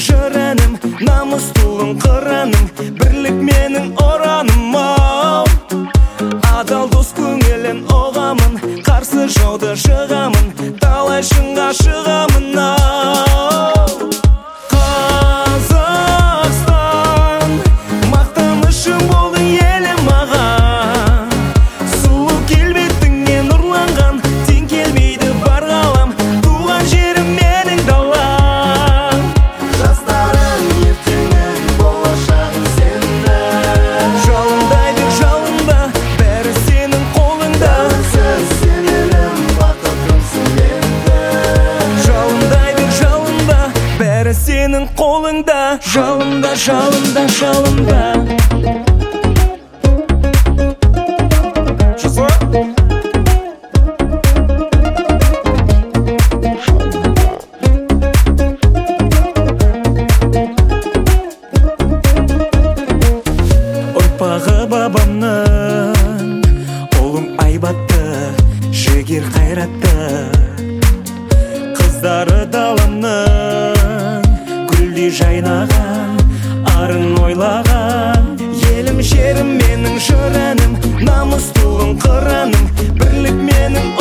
шыраным, намыстылың қыраным, бірлік менің ораным ау. Адал дос көңілін оғамын, қарсы жауды шығамын, талай шыңға шығамын ау. Қазақстан, мақтанышым болдың елім маған. Сұлу келбетіңнен нұрланған, тең келмейді бар ғалам, туған жерім менің далам. Жастарың ертеңің, болашағың сенді. Жалындайды жалында, бәрі сенің қолыңда. Сіз сенерім, бақытымсың енді. Жалындайды жалында, бәрі сенің қолыңда. Жалында, жалында, жалында. Ұрпағы бабамның, ұлым айбатты, жігер қайратты. Қыздары даламның, гүлдей жайнаған, арын ойлаған. Елім жерім менің шыраным, намыстылың қыраным, бірлік менің